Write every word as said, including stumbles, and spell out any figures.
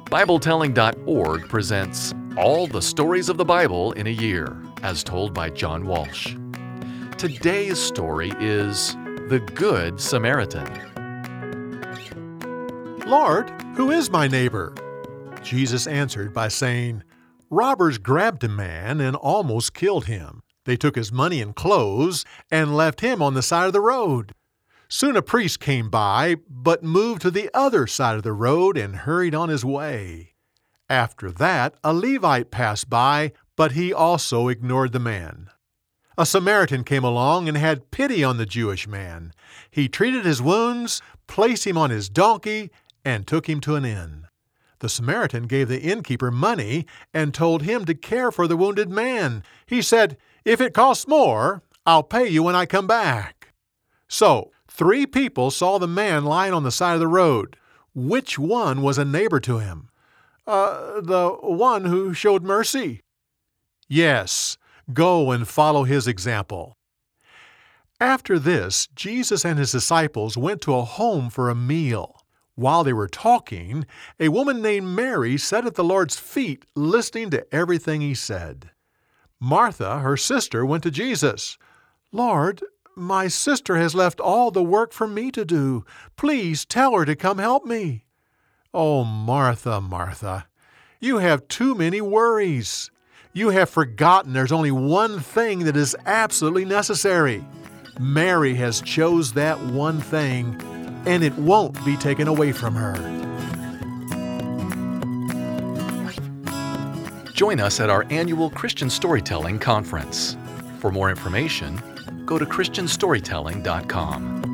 Bible Telling dot org presents All the Stories of the Bible in a Year, as told by John Walsh. Today's story is The Good Samaritan. Lord, who is my neighbor? Jesus answered by saying, Robbers grabbed a man and almost killed him. They took his money and clothes and left him on the side of the road. Soon a priest came by, but moved to the other side of the road and hurried on his way. After that, a Levite passed by, but he also ignored the man. A Samaritan came along and had pity on the Jewish man. He treated his wounds, placed him on his donkey, and took him to an inn. The Samaritan gave the innkeeper money and told him to care for the wounded man. He said, "If it costs more, I'll pay you when I come back." So, three people saw the man lying on the side of the road. Which one was a neighbor to him? Uh, the one who showed mercy. Yes, go and follow his example. After this, Jesus and his disciples went to a home for a meal. While they were talking, a woman named Mary sat at the Lord's feet, listening to everything he said. Martha, her sister, went to Jesus. "Lord, my sister has left all the work for me to do. Please tell her to come help me." "Oh, Martha, Martha, you have too many worries. You have forgotten there's only one thing that is absolutely necessary. Mary has chose that one thing, and it won't be taken away from her." Join us at our annual Christian Storytelling Conference. For more information, go to Christian Storytelling dot com.